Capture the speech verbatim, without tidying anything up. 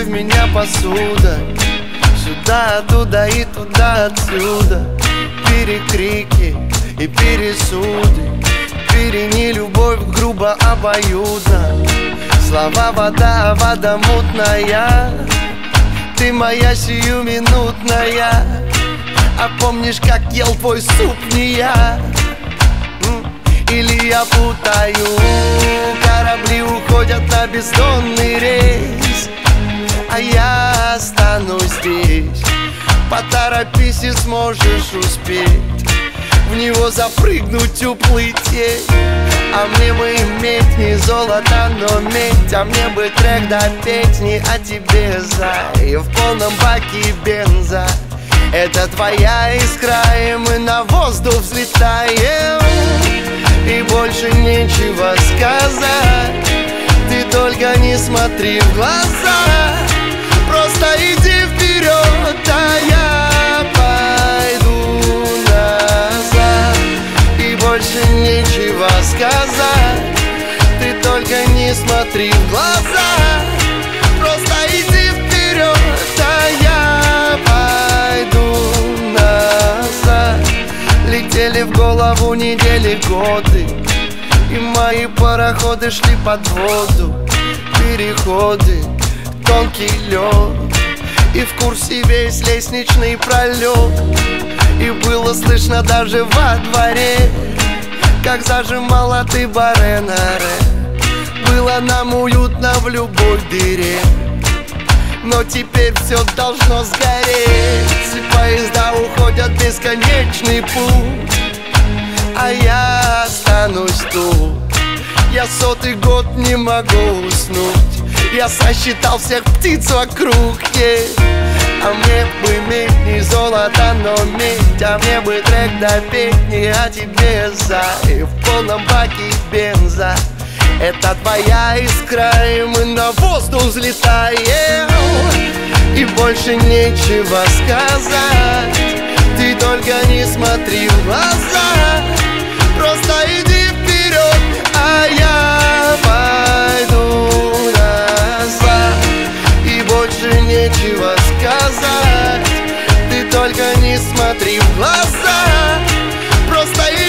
в меня посуда. Сюда, туда и туда, отсюда. Перекрики и пересуды. Перени любовь грубо, обоюдно. Слова вода, вода мутная. Ты моя сиюминутная. А помнишь, как ел твой суп не я? Или я путаю? Корабли уходят на бездонный рейс, а я останусь здесь. Поторопись и сможешь успеть в него запрыгнуть, уплыть, ей. А мне бы иметь не золото, но медь. А мне бы трек допеть не о тебе, зай. В полном баке бенза. Это твоя искра, и мы на воздух взлетаем. И больше нечего сказать. Ты только не смотри в глаза. Просто иди вперед, а я пойду назад. И больше нечего сказать. Ты только не смотри в глаза. Просто иди вперед, а я пойду назад. Летели в голову недели, годы, и мои пароходы шли под воду. Переходы, тонкий лед, и в курсе весь лестничный пролет. И было слышно даже во дворе, как зажимала ты баренаре. Было нам уютно в любой дыре, но теперь все должно сгореть. Поезда уходят в бесконечный путь, а я останусь тут. Я сотый год не могу уснуть. Я сосчитал всех птиц вокруг, yeah. А мне бы иметь не золото, но медь. А мне бы трек допеть не о тебе, зай. В полном баке бенза. Это твоя искра, и мы на воздух взлетаем. И больше нечего сказать. Ты только не смотри в глаза. Просто иди вперед, а я пойду назад. И больше нечего сказать. Ты только не смотри в глаза. Просто иди.